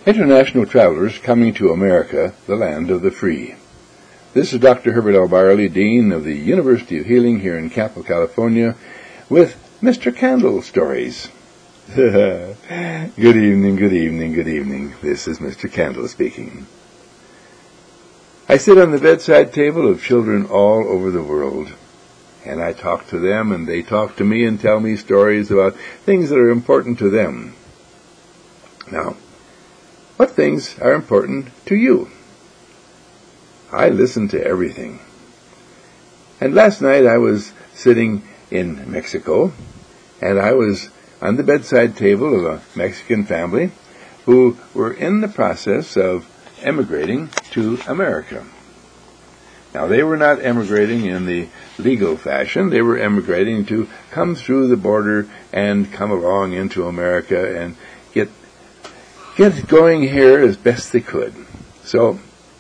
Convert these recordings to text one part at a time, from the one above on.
International travelers coming to America, the land of the free. This is Dr. Herbert L. Byerly, Dean of the University of Healing here in Campo, California, with Mr. Candle Stories. Good evening, good evening, good evening. This is Mr. Candle speaking. I sit on the bedside table of children all over the world, and I talk to them, and they talk to me and tell me stories about things that are important to them. Now, what things are important to you? I listen to everything. And last night I was sitting in Mexico, and I was on the bedside table of a Mexican family who were in the process of emigrating to America. Now, they were not emigrating in the legal fashion. They were emigrating to come through the border and come along into America and get going here as best they could. So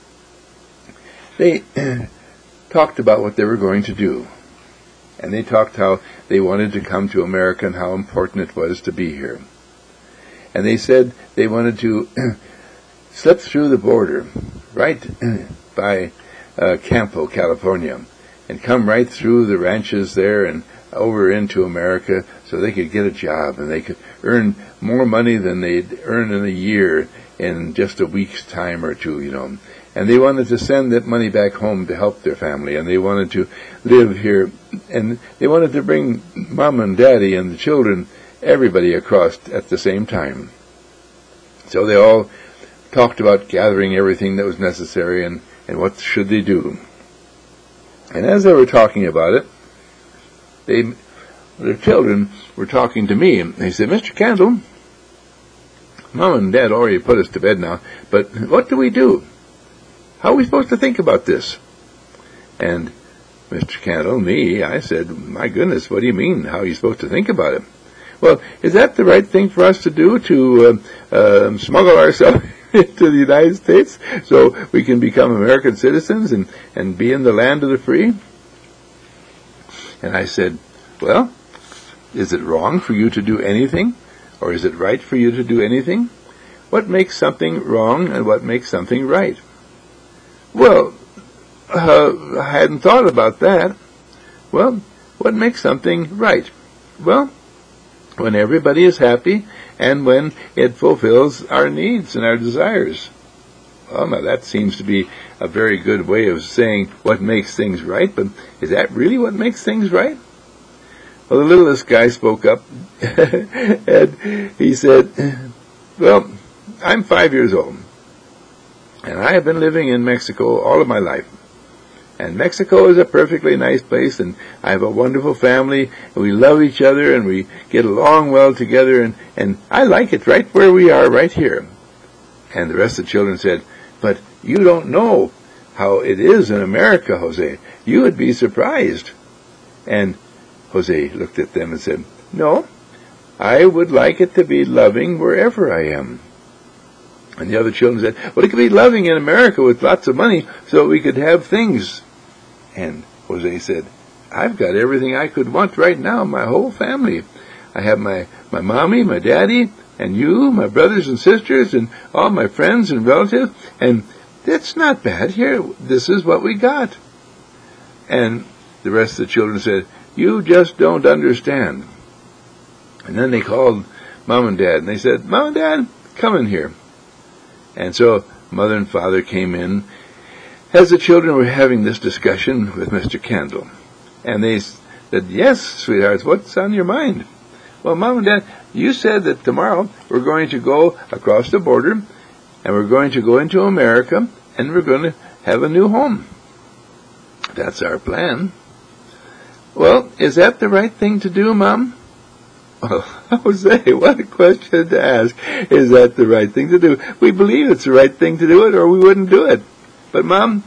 they talked about what they were going to do. And they talked how they wanted to come to America and how important it was to be here. And they said they wanted to slip through the border right by Campo, California, and come right through the ranches there and over into America so they could get a job and they could earn more money than they'd earn in a year in just a week's time or two, And they wanted to send that money back home to help their family, and they wanted to live here, and they wanted to bring mom and daddy and the children, everybody across at the same time. So they all talked about gathering everything that was necessary and what should they do. And as they were talking about it, their children were talking to me, and they said, "Mr. Candle, Mom and Dad already put us to bed now, but what do we do? How are we supposed to think about this?" And Mr. Candle, I said, "My goodness, what do you mean? How are you supposed to think about it?" "Well, is that the right thing for us to do, to smuggle ourselves into the United States so we can become American citizens and be in the land of the free?" And I said, "Well, is it wrong for you to do anything? Or is it right for you to do anything? What makes something wrong and what makes something right?" "Well, I hadn't thought about that." "Well, what makes something right?" "Well, when everybody is happy and when it fulfills our needs and our desires." Well, now that seems to be a very good way of saying what makes things right, but is that really what makes things right? Well, the littlest guy spoke up, and he said, "Well, I'm 5 years old, and I have been living in Mexico all of my life. And Mexico is a perfectly nice place, and I have a wonderful family, and we love each other, and we get along well together, and I like it right where we are, right here." And the rest of the children said, "But you don't know how it is in America, Jose. You would be surprised." And Jose looked at them and said, "No, I would like it to be loving wherever I am." And the other children said, "Well, it could be loving in America with lots of money so we could have things." And Jose said, "I've got everything I could want right now, my whole family. I have my mommy, my daddy, and you, my brothers and sisters, and all my friends and relatives, and it's not bad here. This is what we got." And the rest of the children said, "You just don't understand." And then they called Mom and Dad, and they said, "Mom and Dad, come in here." And so Mother and Father came in as the children were having this discussion with Mr. Candle. And they said, "Yes, sweethearts, what's on your mind?" "Well, Mom and Dad, you said that tomorrow we're going to go across the border, and we're going to go into America, and we're going to have a new home." "That's our plan." "Well, is that the right thing to do, Mom?" "Well, Jose, what a question to ask. Is that the right thing to do? We believe it's the right thing to do it, or we wouldn't do it. But, Mom,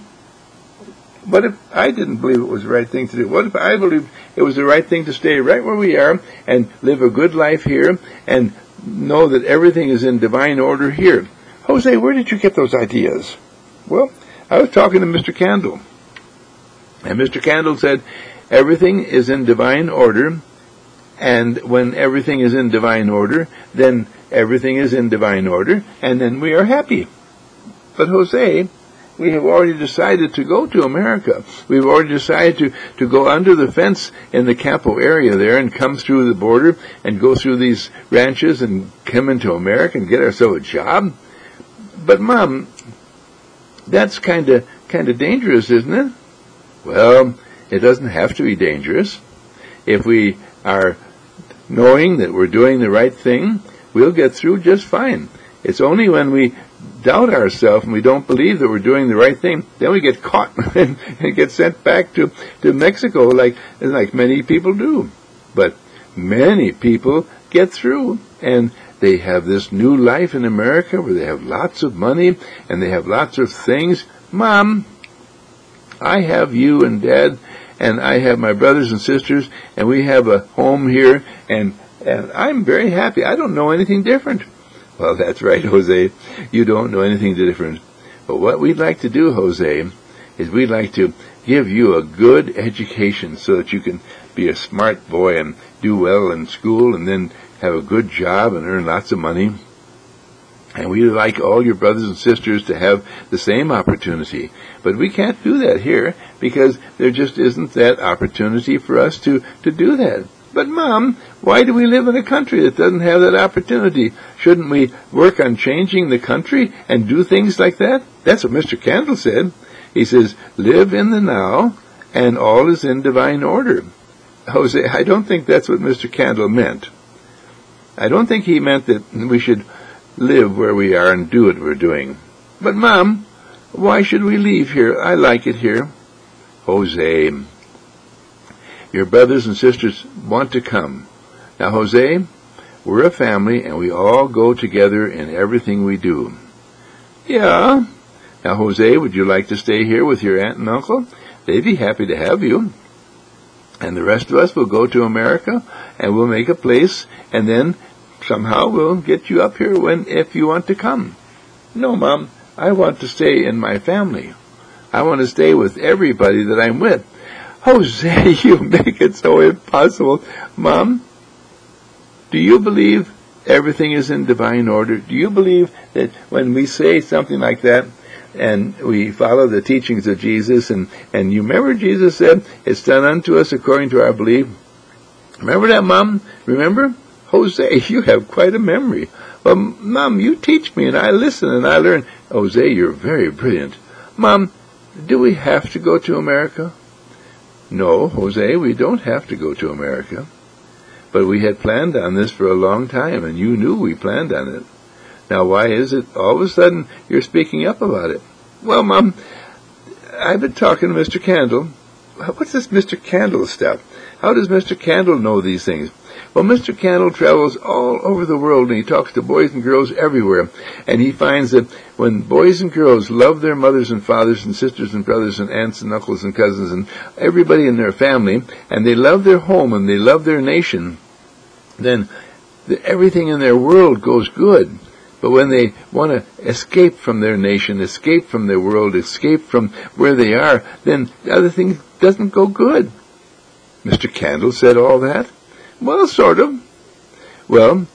what if I didn't believe it was the right thing to do? What if I believed it was the right thing to stay right where we are and live a good life here and know that everything is in divine order here?" "Jose, where did you get those ideas?" "Well, I was talking to Mr. Candle. And Mr. Candle said, everything is in divine order, and when everything is in divine order, then everything is in divine order, and then we are happy. But Jose, we have already decided to go to America. We've already decided to go under the fence in the Campo area there and come through the border and go through these ranches and come into America and get ourselves a job. But Mom, that's kind of dangerous, isn't it? Well, it doesn't have to be dangerous. If we are knowing that we're doing the right thing, we'll get through just fine. It's only when we doubt ourselves and we don't believe that we're doing the right thing, then we get caught and get sent back to Mexico like many people do. But many people get through, and they have this new life in America where they have lots of money and they have lots of things. Mom, I have you and Dad, and I have my brothers and sisters, and we have a home here, and I'm very happy. I don't know anything different. Well, that's right, Jose. You don't know anything different. But what we'd like to do, Jose, is we'd like to give you a good education so that you can be a smart boy and do well in school and then have a good job and earn lots of money. And we'd like all your brothers and sisters to have the same opportunity. But we can't do that here because there just isn't that opportunity for us to do that. But Mom, why do we live in a country that doesn't have that opportunity? Shouldn't we work on changing the country and do things like that? That's what Mr. Candle said. He says, live in the now and all is in divine order. Jose, I don't think that's what Mr. Candle meant. I don't think he meant that we should live where we are and do what we're doing. But Mom, why should we leave here? I like it here. Jose, your brothers and sisters want to come. Now, Jose, we're a family, and we all go together in everything we do. Yeah. Now, Jose, would you like to stay here with your aunt and uncle? They'd be happy to have you. And the rest of us will go to America, and we'll make a place, and then somehow we'll get you up here if you want to come. No, Mom, I want to stay in my family. I want to stay with everybody that I'm with. Jose, you make it so impossible. Mom, do you believe everything is in divine order? Do you believe that when we say something like that and we follow the teachings of Jesus, and you remember Jesus said, it's done unto us according to our belief? Remember that, Mom? Remember? Jose, you have quite a memory. Well, Mom, you teach me and I listen and I learn. Jose, you're very brilliant. Mom, do we have to go to America? No, Jose, we don't have to go to America. But we had planned on this for a long time, and you knew we planned on it. Now, why is it all of a sudden you're speaking up about it? Well, Mom, I've been talking to Mr. Candle. What's this Mr. Candle stuff? How does Mr. Candle know these things? Well, Mr. Candle travels all over the world, and he talks to boys and girls everywhere. And he finds that when boys and girls love their mothers and fathers and sisters and brothers and aunts and uncles and cousins and everybody in their family, and they love their home and they love their nation, then everything in their world goes good. But when they want to escape from their nation, escape from their world, escape from where they are, then the other thing doesn't go good. Mr. Candle said all that? Well, sort of. Well,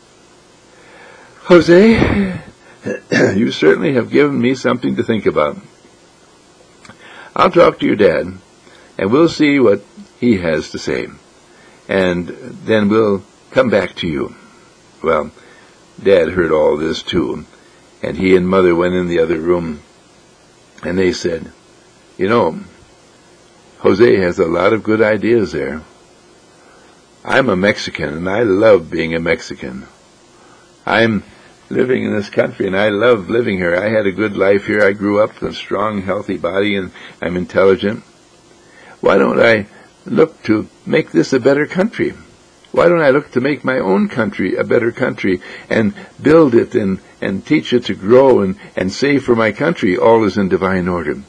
Jose, you certainly have given me something to think about. I'll talk to your dad, and we'll see what he has to say. And then we'll come back to you. Well, Dad heard all this, too, and he and Mother went in the other room, and they said, you know, Jose has a lot of good ideas there. I'm a Mexican, and I love being a Mexican. I'm living in this country, and I love living here. I had a good life here. I grew up with a strong, healthy body, and I'm intelligent. Why don't I look to make this a better country? Why don't I look to make my own country a better country and build it and teach it to grow and say for my country, all is in divine order?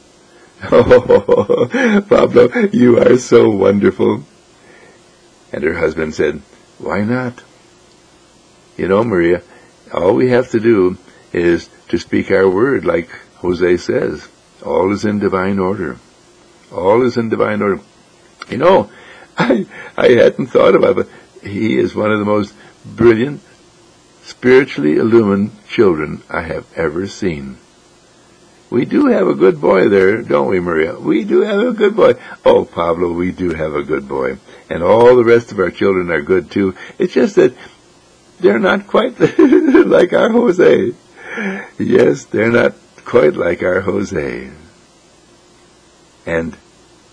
Oh, Pablo, you are so wonderful. And her husband said, why not? You know, Maria, all we have to do is to speak our word like Jose says. All is in divine order. All is in divine order. You know, I hadn't thought about it, but he is one of the most brilliant spiritually illumined children I have ever seen. We do have a good boy there, don't we, Maria? We do have a good boy. Oh, Pablo, we do have a good boy. And all the rest of our children are good, too. It's just that they're not quite like our Jose. Yes, they're not quite like our Jose. And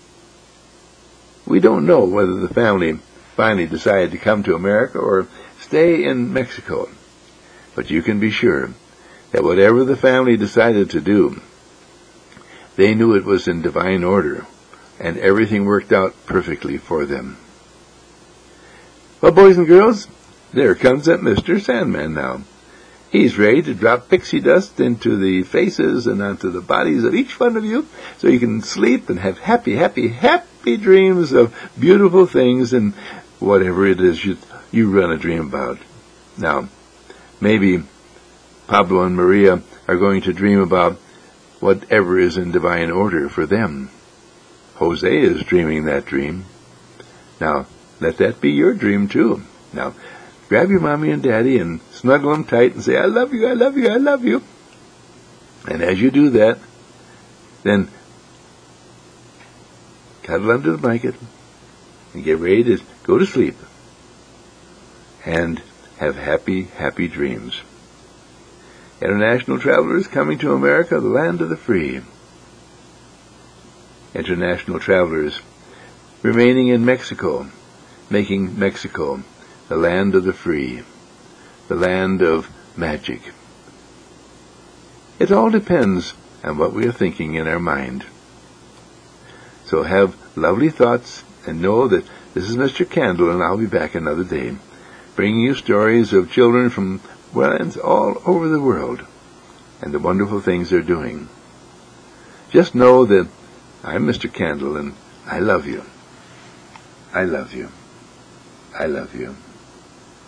we don't know whether the family finally decided to come to America or stay in Mexico. But you can be sure that whatever the family decided to do, they knew it was in divine order, and everything worked out perfectly for them. Well, boys and girls, there comes that Mr. Sandman now. He's ready to drop pixie dust into the faces and onto the bodies of each one of you, so you can sleep and have happy, happy, happy dreams of beautiful things and whatever it is you run a dream about. Now, maybe Pablo and Maria are going to dream about whatever is in divine order for them. Jose is dreaming that dream. Now, let that be your dream too. Now, grab your mommy and daddy and snuggle them tight and say, I love you, I love you, I love you. And as you do that, then cuddle under the blanket and get ready to go to sleep and have happy, happy dreams. International travelers coming to America, the land of the free. International travelers remaining in Mexico, making Mexico the land of the free, the land of magic. It all depends on what we are thinking in our mind. So have lovely thoughts and know that this is Mr. Candle, and I'll be back another day, bringing you stories of children from lands all over the world and the wonderful things they're doing. Just know that I'm Mr. Candle, and I love you. I love you. I love you.